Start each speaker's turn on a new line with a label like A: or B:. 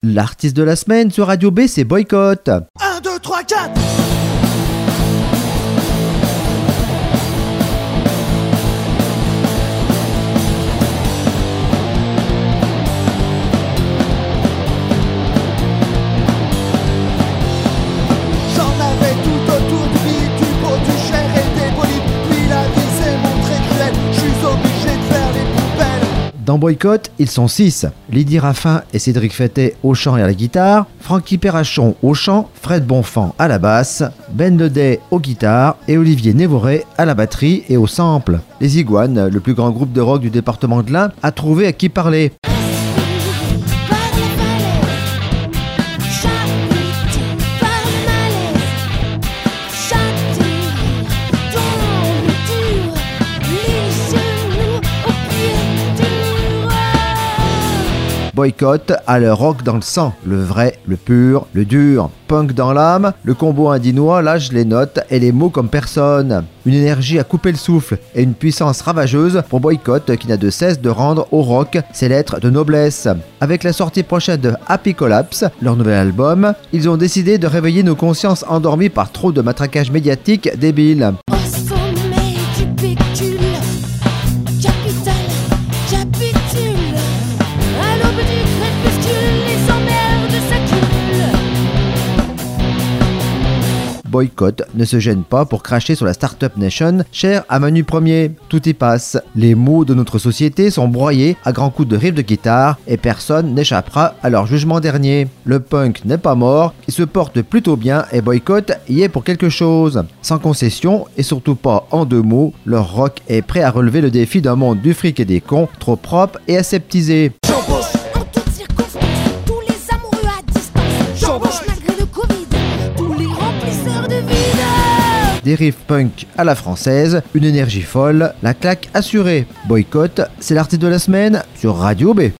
A: L'artiste de la semaine sur Radio B, c'est Boycott.
B: 1, 2, 3, 4. J'en avais tout autour du lit, du beau, du cher et des bolides. Puis la vie s'est montrée cruelle, je suis obligé de faire les poubelles.
A: Dans Boycott, ils sont 6. Lydie Raffin et Cédric Fettet au chant et à la guitare, Francky Perrachon au chant, Fred Bonfant à la basse, Ben Ledet aux guitares et Olivier Névoré à la batterie et au sample. Les Iguanes, le plus grand groupe de rock du département de l'Ain, a trouvé à qui parler. Boycott a le rock dans le sang, le vrai, le pur, le dur, punk dans l'âme, le combo indinois lâche les notes et les mots comme personne. Une énergie à couper le souffle et une puissance ravageuse pour Boycott qui n'a de cesse de rendre au rock ses lettres de noblesse. Avec la sortie prochaine de Happy Collapse, leur nouvel album, ils ont décidé de réveiller nos consciences endormies par trop de matraquage médiatique débile. Boycott ne se gêne pas pour cracher sur la Startup Nation, chère à Manu Premier. Tout y passe. Les maux de notre société sont broyés à grands coups de riff de guitare et personne n'échappera à leur jugement dernier. Le punk n'est pas mort, il se porte plutôt bien et Boycott y est pour quelque chose. Sans concession et surtout pas en deux mots, leur rock est prêt à relever le défi d'un monde du fric et des cons, trop propre et aseptisé. Des riffs punk à la française, une énergie folle, la claque assurée. Boycott, c'est l'artiste de la semaine sur Radio B.